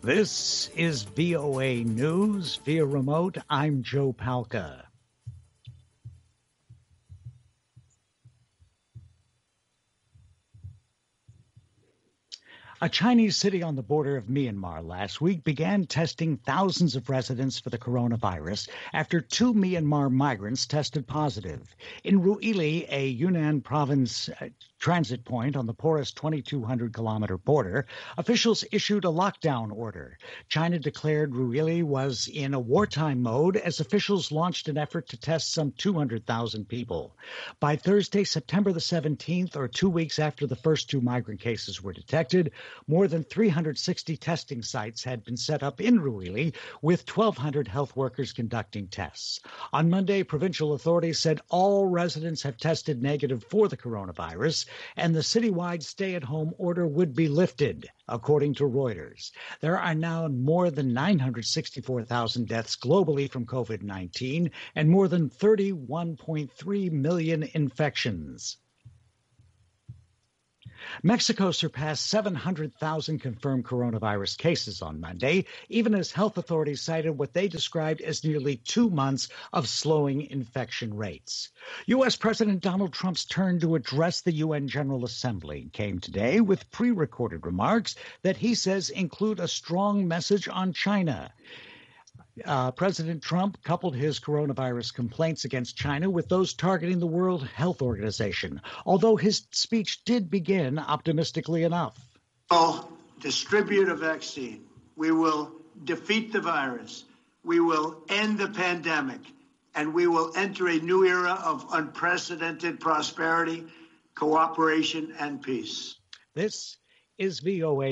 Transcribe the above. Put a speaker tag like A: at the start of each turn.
A: This is VOA News via remote. I'm Joe Palca. A Chinese city on the border of Myanmar last week began testing thousands of residents for the coronavirus after 2 Myanmar migrants tested positive. In Ruili, a Yunnan province transit point on the porous 2,200-kilometer border, officials issued a lockdown order. China declared Ruili was in a wartime mode as officials launched an effort to test some 200,000 people. By Thursday, September the 17th, or 2 weeks after the first 2 migrant cases were detected, more than 360 testing sites had been set up in Ruili, with 1,200 health workers conducting tests. On Monday, provincial authorities said all residents have tested negative for the coronavirus, and the citywide stay-at-home order would be lifted, according to Reuters. There are now more than 964,000 deaths globally from COVID-19 and more than 31.3 million infections. Mexico surpassed 700,000 confirmed coronavirus cases on Monday, even as health authorities cited what they described as nearly 2 months of slowing infection rates. U.S. President Donald Trump's turn to address the UN General Assembly came today with pre-recorded remarks that he says include a strong message on China. President Trump coupled his coronavirus complaints against China with those targeting the World Health Organization, although his speech did begin optimistically enough.
B: We'll distribute a vaccine. We will defeat the virus. We will end the pandemic. And we will enter a new era of unprecedented prosperity, cooperation, and peace.
A: This is VOA